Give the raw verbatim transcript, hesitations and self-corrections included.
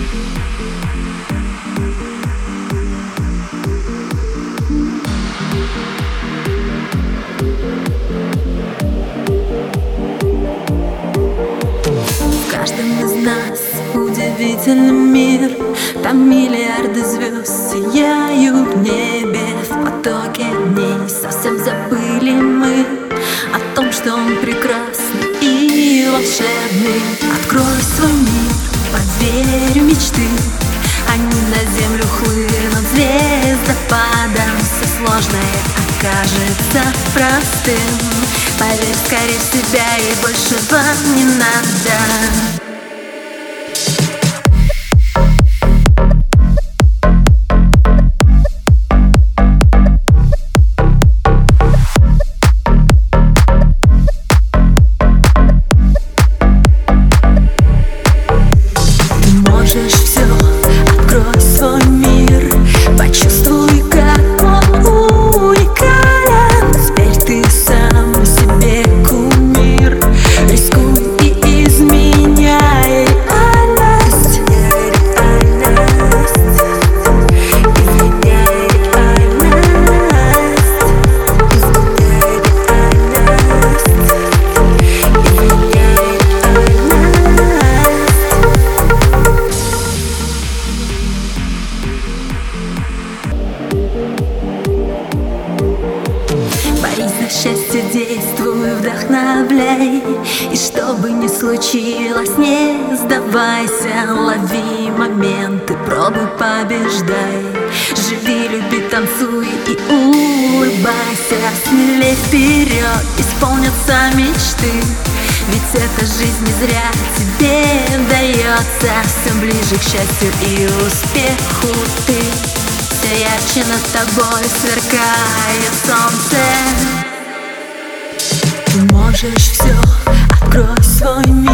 В каждом из нас удивительный мир. Там миллиарды звезд сияют в небе. В потоке дней совсем забыли мы о том, что он прекрасный и волшебный. Открой свой мир под дверью мечты. Они на землю хлынут звездопадом. Все сложное окажется простым. Поверь скорее в себя, и больше вам не надо. Можешь все, открой свой мир, почувствуй, как он уникален. Теперь ты сам себе кумир. Рискуй и изменяй реальность. Изменяй реальность. Изменяй реальность. Изменяй реальность. Борись за счастье, действуй, вдохновляй. И что бы ни случилось, не сдавайся. Лови моменты, пробуй, побеждай. Живи, люби, танцуй и улыбайся. Смелей вперед, исполнятся мечты. Ведь эта жизнь не зря тебе дается. Все ближе к счастью и успеху ты. Все ярче над тобой сверкает солнце. Ты можешь все, открой свой мир.